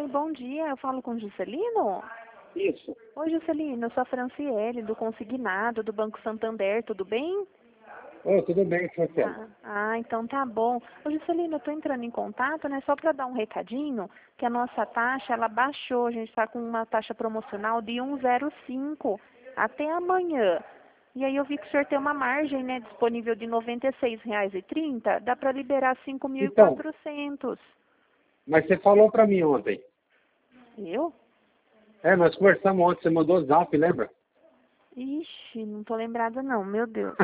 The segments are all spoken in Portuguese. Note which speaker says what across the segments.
Speaker 1: Oi, bom dia. Eu falo com o Juscelino?
Speaker 2: Isso.
Speaker 1: Oi, Juscelino. Eu sou a Franciele, do Consignado, do Banco Santander. Tudo bem?
Speaker 2: Ô, tudo bem, Franciele?
Speaker 1: Então tá bom. Ô, Juscelino, eu tô entrando em contato, né, só para dar um recadinho, que a nossa taxa, ela baixou. A gente está com uma taxa promocional de 1,05 até amanhã. E aí eu vi que o senhor tem uma margem, né, disponível de R$ 96,30. Dá para liberar
Speaker 2: Então,
Speaker 1: 5.400.
Speaker 2: mas você falou pra mim ontem.
Speaker 1: Eu?
Speaker 2: Nós conversamos ontem, você mandou zap, lembra?
Speaker 1: Ixi, não tô lembrada não, meu Deus.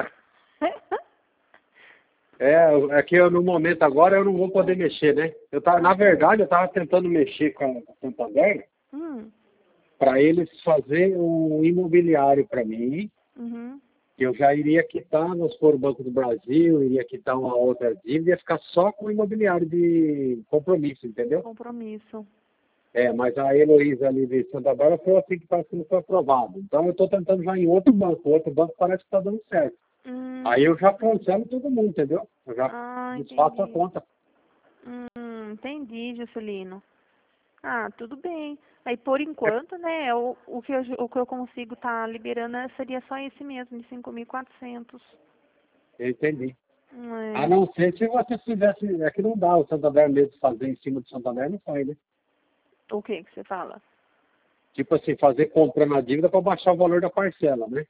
Speaker 2: É que no momento agora eu não vou poder mexer, né? Na verdade, eu tava tentando mexer com a Santander
Speaker 1: Hum,
Speaker 2: para eles fazerem um imobiliário para mim,
Speaker 1: uhum,
Speaker 2: que eu já iria quitar, vamos supor, o Banco do Brasil, iria quitar uma outra dívida, ia ficar só com o imobiliário de compromisso, entendeu?
Speaker 1: compromisso.
Speaker 2: Mas a Heloísa ali de Santa Bárbara falou assim que parece que não foi aprovado. Então eu estou tentando já em outro banco. O outro banco parece que está dando certo. Aí eu já cancelo todo mundo, entendeu? Eu já desfaço a
Speaker 1: Entendi.
Speaker 2: conta.
Speaker 1: Entendi, Juscelino. Tudo bem. Aí, por enquanto, né, o que eu consigo estar liberando seria só esse mesmo, de 5.400.
Speaker 2: Eu entendi. A
Speaker 1: É.
Speaker 2: não ser se você fizesse. É que não dá o Santander mesmo fazer em cima do Santander, não faz, né?
Speaker 1: O que você fala?
Speaker 2: Tipo assim, fazer comprando a dívida para baixar o valor da parcela, né?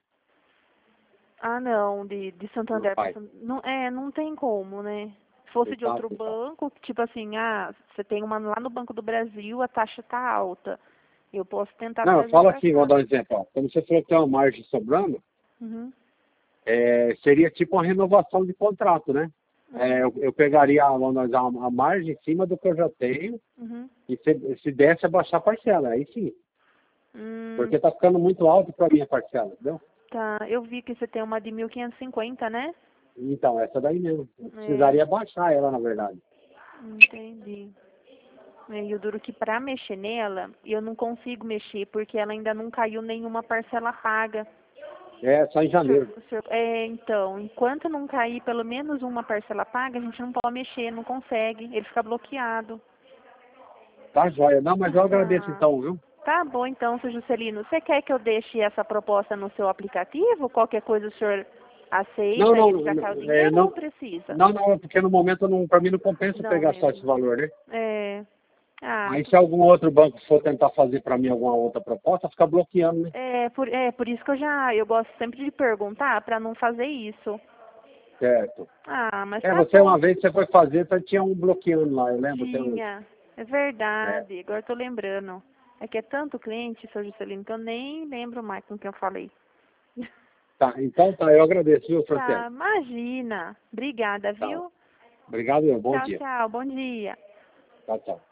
Speaker 1: Não, de
Speaker 2: Não
Speaker 1: Santander
Speaker 2: faz.
Speaker 1: não tem como, né? Se fosse de outro
Speaker 2: Exato, exato.
Speaker 1: banco, tipo assim, você tem uma lá no Banco do Brasil, a taxa tá alta. Eu posso tentar
Speaker 2: Não, eu
Speaker 1: trazer
Speaker 2: falo
Speaker 1: para
Speaker 2: assim, vou
Speaker 1: cá.
Speaker 2: dar um exemplo. Ó. Como você falou que tem uma margem sobrando,
Speaker 1: Uhum,
Speaker 2: seria tipo uma renovação de contrato, né?
Speaker 1: uhum,
Speaker 2: Eu pegaria a margem em cima do que eu já tenho
Speaker 1: uhum.
Speaker 2: e se desse abaixar a parcela, aí sim.
Speaker 1: Hum,
Speaker 2: Porque tá ficando muito alto para minha parcela, entendeu?
Speaker 1: tá. Eu vi que você tem uma de 1.550, né?
Speaker 2: Então, essa daí mesmo. Eu
Speaker 1: É,
Speaker 2: precisaria baixar ela, na verdade.
Speaker 1: entendi. E o duro que para mexer nela, eu não consigo mexer, porque ela ainda não caiu nenhuma parcela paga.
Speaker 2: É só em janeiro.
Speaker 1: Então, enquanto não cair pelo menos uma parcela paga, a gente não pode mexer, não consegue, ele fica bloqueado.
Speaker 2: Tá joia. Não, mas eu agradeço
Speaker 1: Ah,
Speaker 2: então, viu?
Speaker 1: tá bom então, seu Juscelino. Você quer que eu deixe essa proposta no seu aplicativo? Qualquer coisa o senhor
Speaker 2: Não,
Speaker 1: aceita
Speaker 2: não,
Speaker 1: e já cai o
Speaker 2: é,
Speaker 1: dinheiro ou
Speaker 2: não,
Speaker 1: precisa?
Speaker 2: não, porque no momento para mim não compensa
Speaker 1: Não
Speaker 2: pegar só esse
Speaker 1: mesmo.
Speaker 2: valor, né?
Speaker 1: É.
Speaker 2: Aí se
Speaker 1: Tudo.
Speaker 2: algum outro banco for tentar fazer para mim alguma outra proposta, fica bloqueando, né?
Speaker 1: Por isso que eu gosto sempre de perguntar para não fazer isso.
Speaker 2: Certo.
Speaker 1: Mas tá
Speaker 2: Você
Speaker 1: bom.
Speaker 2: uma vez você foi fazer, tinha um bloqueando lá, eu lembro até hoje.
Speaker 1: Tinha. É
Speaker 2: É.
Speaker 1: verdade. Agora eu tô lembrando. É que é tanto cliente, seu Juscelino, que eu nem lembro mais com quem eu falei.
Speaker 2: Tá, então tá, eu agradeço, viu, Franciele?
Speaker 1: Tá, imagina. Obrigada,
Speaker 2: Tá.
Speaker 1: viu?
Speaker 2: Obrigado, meu. Bom
Speaker 1: Tchau,
Speaker 2: dia.
Speaker 1: tchau. Bom dia.
Speaker 2: Tchau, tchau.